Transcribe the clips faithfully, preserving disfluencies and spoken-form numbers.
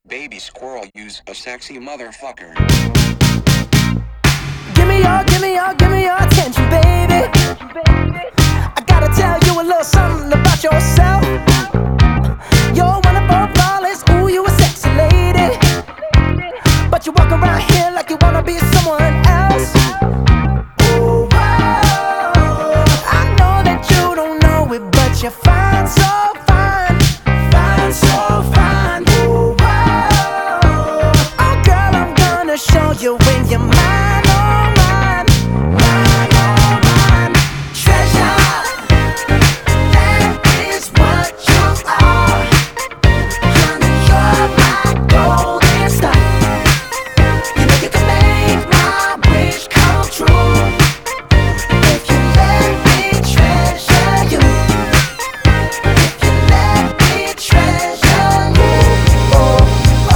Baby squirrel, use a sexy motherfucker. Give me your, give me your, give me your attention, baby. I gotta tell you a little something about yourself. You're wonderful, flawless, ooh, you a sexy lady. But you walk around here like you wanna be someone else. Ooh, whoa. I know that you don't know it, but you're fine, so fine. Fine, so fine. Ooh, whoa. Oh, girl, I'm gonna show you when you're mine, oh, mine. Mine, oh, mine. Treasure, that is what you are. Honey, you're my golden star. You know you can make my wish come true if you let me treasure you. If you let me treasure you. Oh,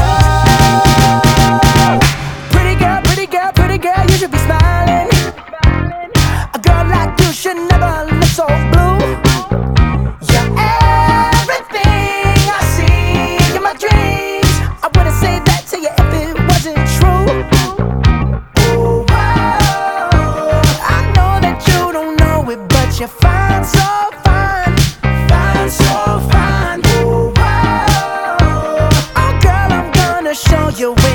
oh. Pretty girl, pretty girl, pretty girl, you should be smiling. A girl like you should never look so blue. You're everything I see in my dreams. I wouldn't say that to you if it wasn't true. Ooh, whoa. I know that you don't know it, but you're fine, so fine. Fine, so fine. Ooh, whoa. Oh, girl, I'm gonna show you.